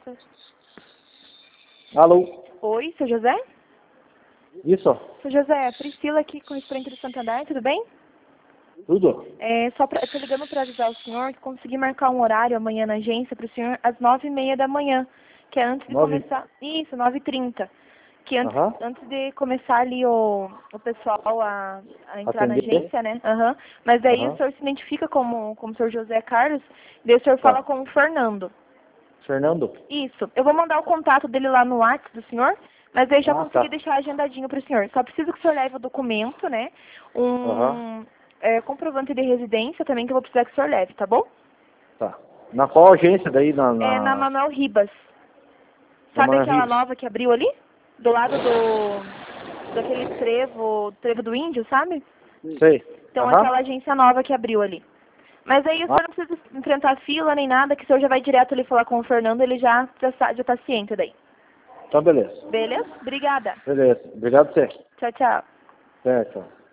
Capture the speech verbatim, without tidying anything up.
Alô? Oi, seu José? Isso? Seu José, Priscila aqui com o Restaurante do Santander, tudo bem? Tudo? É, só pra, eu tô ligando para avisar o senhor que consegui marcar um horário amanhã na agência para o senhor às nove e meia da manhã, que é antes de Nove? começar... Isso, nove e trinta. Que antes, Aham. antes de começar ali o, o pessoal a, a entrar na Atender? agência, né? Aham. Mas daí o Aham. senhor se identifica como, como o senhor José Carlos, daí o senhor Tá. fala com o Fernando. Fernando? Isso. Eu vou mandar o contato dele lá no WhatsApp do senhor, mas aí já Ah, consegui tá. deixar agendadinho para o senhor. Só preciso que o senhor leve o documento, né? Aham. Um é, comprovante de residência também que eu vou precisar que o senhor leve, tá bom? Tá. Na qual agência daí? Na, É na na, Manuel Ribas. na Sabe Manoel aquela Ribas? nova que abriu ali? Do lado do daquele trevo, trevo do índio, sabe? Sei. Então Aham. aquela agência nova que abriu ali. Mas aí o Ah, senhor não precisa enfrentar fila nem nada, que o senhor já vai direto ali falar com o Fernando, ele já, já, sa- já tá ciente daí. então beleza. Beleza? Obrigada. Beleza. Obrigado a você. Tchau, tchau. Certo.